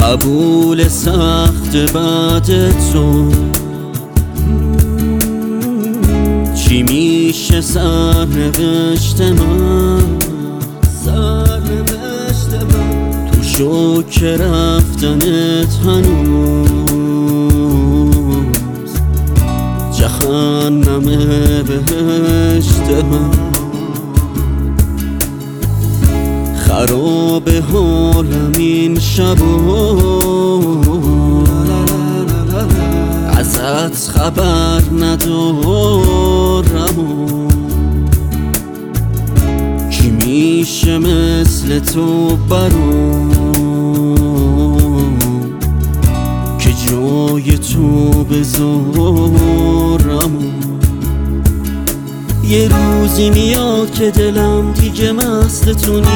قبول سخت بعد تو چی میشه سرنوشت من تو شوک رفتنت هنوز جهنم بهشت من خراب حالم این شبا ازت خبر ندارم کی میشه مثل تو برام که جای تو بذارم یه روزی میاد که دلم دیگه مست تو نیست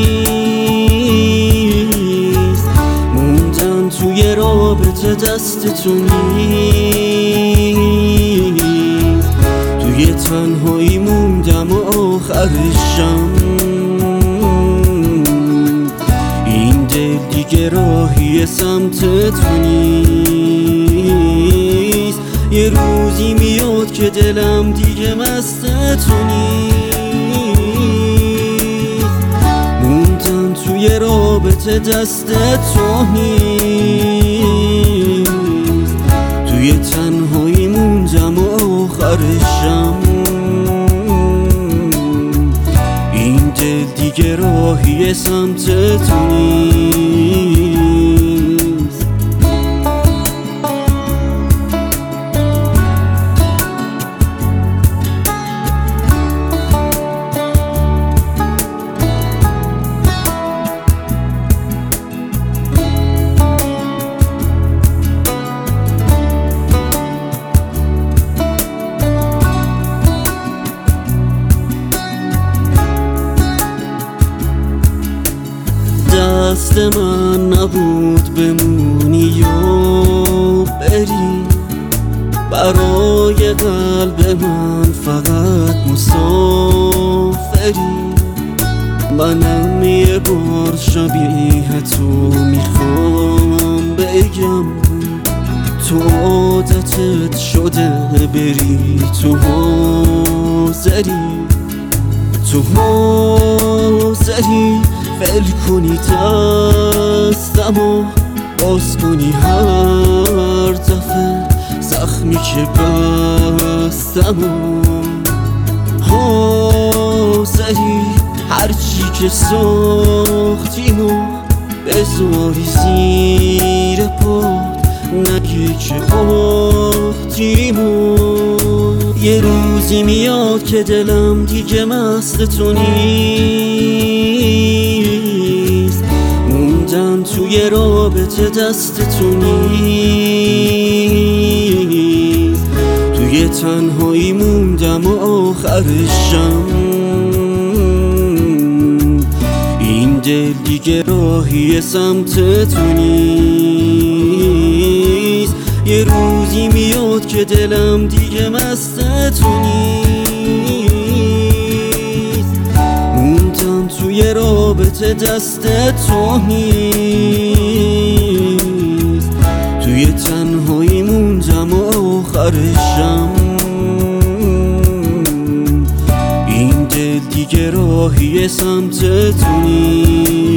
موندن توی رابطه دست تو نیست توی تنهایی موندم و آخرشم این دل دیگه راهی سمت تو نیست یه روزی میاد که دلم دیگه مست تو نیست موندن توی رابطه دست تو نیست توی تنهایی موندم و آخرشم این دل دیگه راهی سمت تو نیست دست من نبود بمونی یا بری برای قلب من فقط مسافری منم یه بار شبیه تو میخوام بگم تو عادتت شده بری تو حاضری فل کنی دستم و باز کنی هر دفعه زخمی که بستم و حاضری هرچی که ساختیم و بذاری زیر پات نگی که باختیم و یه روزی میاد که دلم دیگه مست تو نیست موندن توی رابطه دست تو نیست توی تنهایی موندم و آخرشم این دل دیگه راهی سمت تو نیست یه روزی میاد که دلم دیگه مست تو نیست موندم توی رابطه دست تو نیست توی تنهایی موندم و آخرشم این دل دیگه راهی سمت تو نیست